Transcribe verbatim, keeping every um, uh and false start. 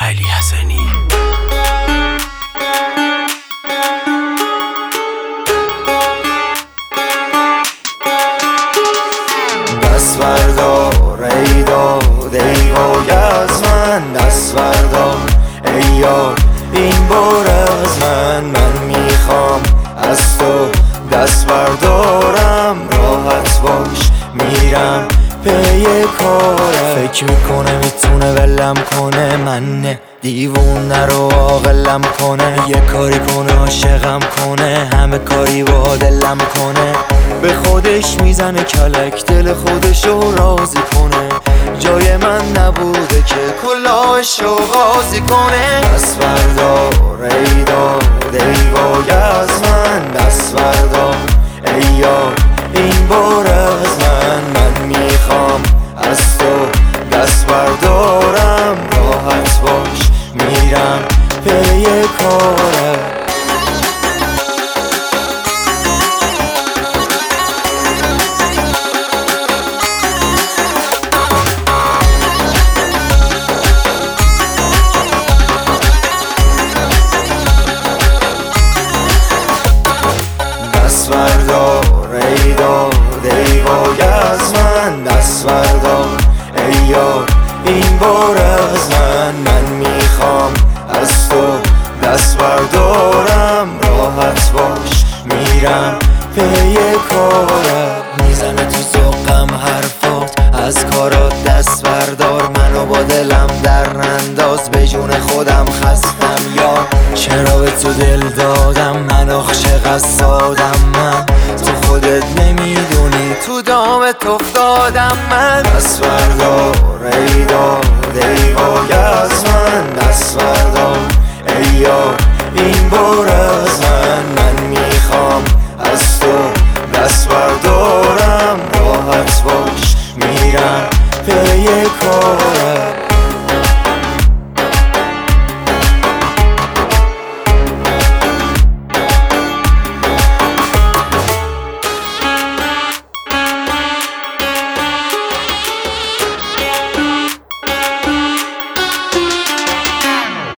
علی حسنی. دست بردار ای داد ای وای از من، دست بردار ای یار این بار از من. من میخوام از تو دست بردارم، راحت باش میرم پی کارم. فکر میکنه میتونه ولم کنه، من نه دیوونه رو عاقلم کنه. یه کاری کنه عاشقم کنه، همه کاری با دلم کنه. به خودش میزنه کلک، دل خودشو راضی کنه. جای من نبوده که کلاهشو غازی کنه. دست بردار ای داد ای وای از من، دست بردار ای یار این بار از من. من میخوام از تو دست بردارم، راحت باش میرم پی کارم. دست بردار ای داد ای وای از من، دست بردار ای یار این بار از من. من میخوام از تو دست بردارم، راحت باش میرم پی کارم. میزنه تو ذوقم حرفات، از کارات دست بردار. منو با دلم در ننداز، به جون خودم خستم یا چرا به تو دل دادم. من عاشق از سادم، من تو خودت نمیدونی تو دامت افتادم من. دست بردار ای داد ای وای از من، دست بردار